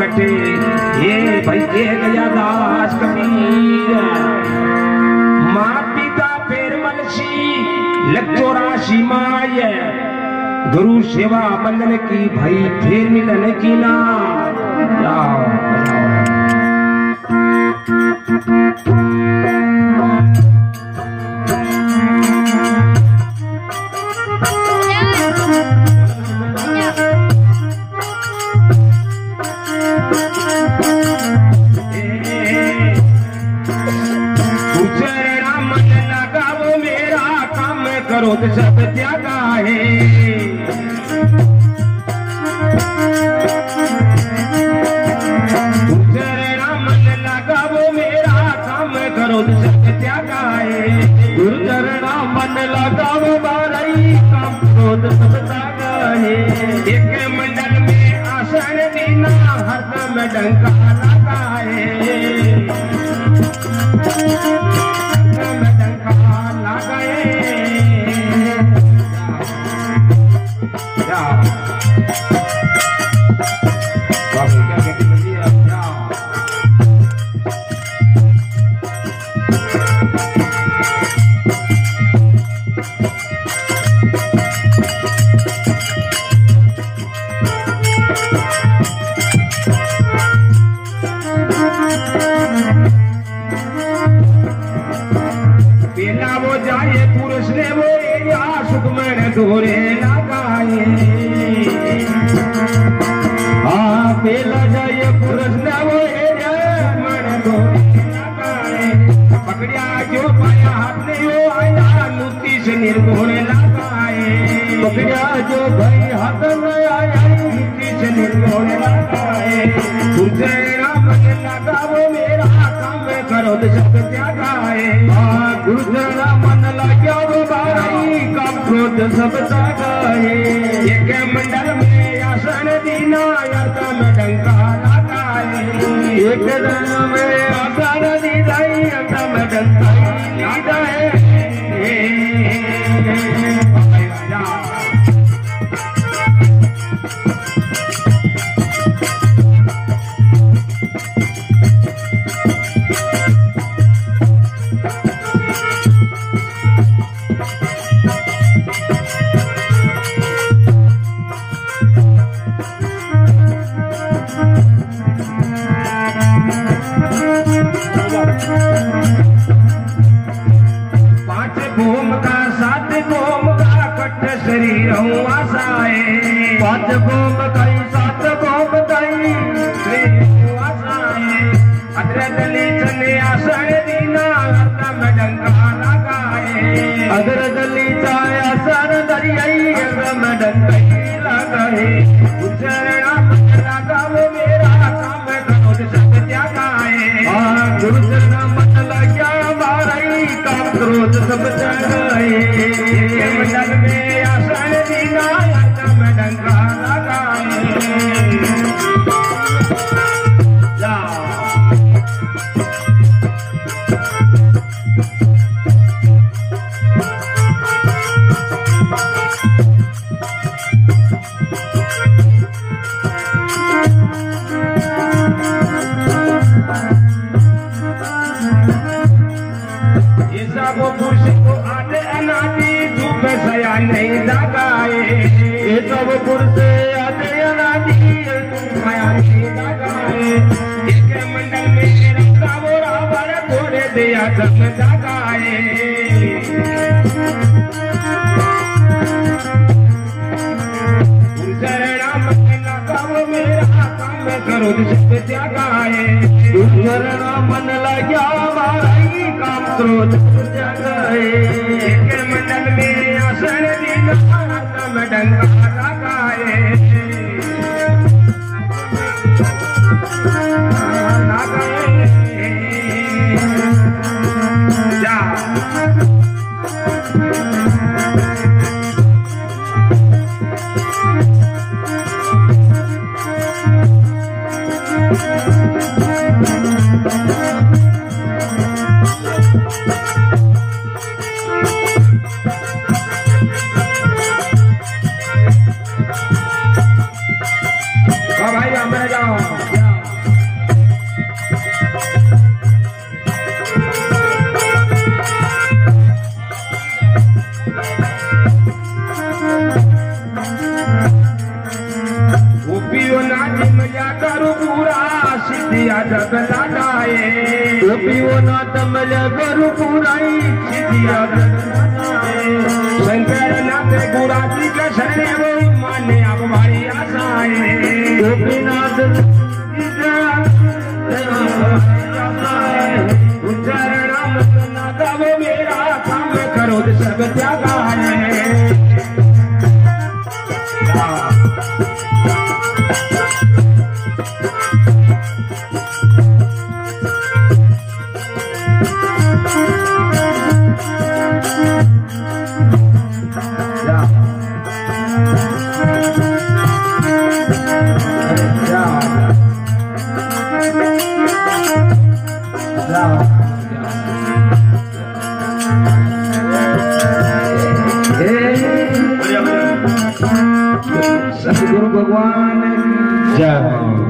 बैठे ये भाई गया दास कबीर माँ पिता फेर मनसी लक्ष्यो राशि माय गुरु सेवा बंधन की भाई फिर मिलन की ना जाओ करो तो सब त्यागा है मन लगा वो मेरा काम करो तो सब त्यागा है गुरु चरणा मन लगा वो बाराई काम करो तो सब त्यागा है एक मंडल में आसन देना हरदम डंका लगा है गोरे लगाए हाँ पेला जाए पुरुष न वो मन गोरे लगाए पकड़िया जो पाया हाथ ने वो आया लुटी से निर्गुण लगाए पकड़िया जो भाई हाथ में आया लुटी से निर्गुण लगाए तुझे मन लगा वो मेरा काम करो तो सब त्यागाए हाँ तुझे मन लगा वो बाराई काम क्रोध सब त्यागाए एक मंडल में आसन दीना यर्दम डंका लगाए एक दिन में आसन दीदाई यर्दम डंका लगाए शरीर आसाए पांच गोम कई सात गोम कई आसाए अदरदली चले आसन दीना हरदम डंका लगाए अदरदली चाय आसन दरियाई हरदम डंका लगाए उचरणा मन लगा वो मेरा काम करो सब त्यागाए गुरु चरणा मन लगा माराई काम क्रोध सब त्यागाए मंडल में आसन दीना यर्दम डंका लगाए ये सब पुरुष को आदे अनादि धूप सया नहीं लगाए ये सब पुरुष आदे अनादि धूप सया नहीं लगाए एक मंडल में रखा वो रावण थोड़े दिया सब जगाए शरणा मन लगा वो मेरा काम करो सब त्यागाए शरणा मन लगा माराई काम क्रोध जगाए एक मंडल में आसन दीना हरदम डंका लगाए कमल गुरु पुराई शंकर नाथ गुराजी के शरण वो माने अब भाई आसाए गोपीनाथ उच्चारण नादा वो मेरा काम करो सब त्यागा है सतगुरु भगवान जय।